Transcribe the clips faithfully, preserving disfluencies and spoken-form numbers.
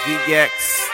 V X.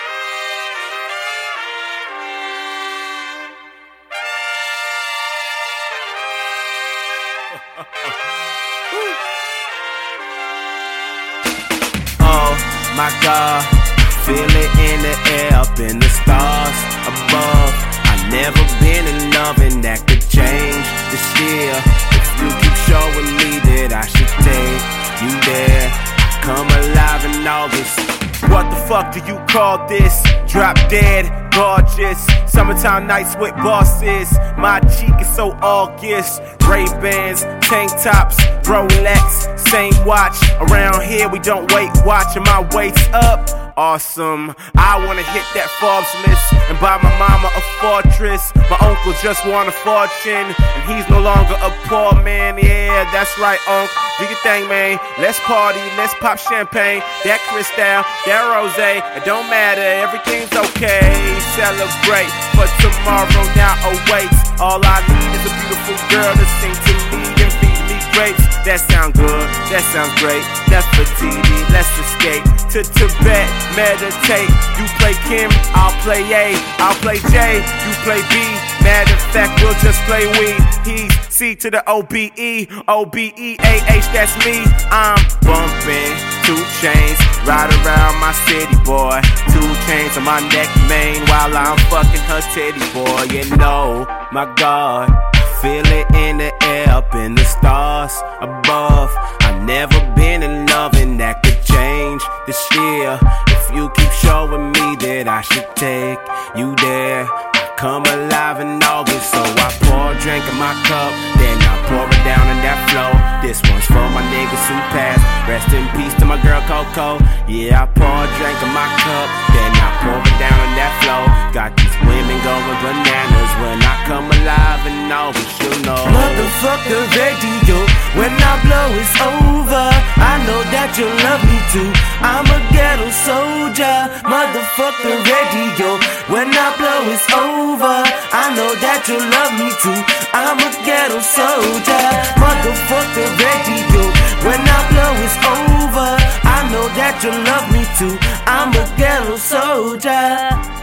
Oh my God, feel it in the air, up in the stars above. I've never been in love and that could change this year. If you keep showing me that I should take you there, I come alive in August. What the fuck do you call this? Drop dead, gorgeous. Summertime nights with bosses. My cheek is so August. Ray-Bans, tank tops, Rolex, same watch. Around here we don't wait watch and my weight's up. Awesome. I wanna hit that Forbes list and buy my mama a fortress. My uncle just won a fortune and he's no longer a poor man. Yeah, that's right, uncle. Do your thing, man. Let's party, let's pop champagne. That Cristal, that rosé, it don't matter, everything's okay. Celebrate, but tomorrow now awaits. All I need is a beautiful girl to sing to me and feed me grapes. That sound good, that sounds great. That's for T V, let's escape to Tibet, meditate. You play Kim, I'll play A. I'll play J, you play B. Matter of fact, we'll just play we. He's C to the O B E, O B E A H, that's me. I'm bumping two chains, ride around my city, boy. Two chains on my neck, mane, while I'm fucking her titty, boy. You know, my God, feel it in the air, up in the stars above. I've never been in love and that could change this year. If you keep showing me that I should take you there, I come alive in August. So I pour a drink in my cup, then I pour it down in that flow. This one's for my niggas who passed. Rest in peace to my girl Coco. Yeah, I pour a drink in my cup, then I pour it down in that flow. Got these women going bananas when I come alive in August, you know. Motherfucker radio, when I blow it's over. I know that you love me too. I'm a ghetto soldier. Motherfucker radio, when I blow it's over. I know that you love me too. I'm a ghetto soldier. Motherfucker radio, when I blow it's over. I know that you love me too. I'm a ghetto soldier.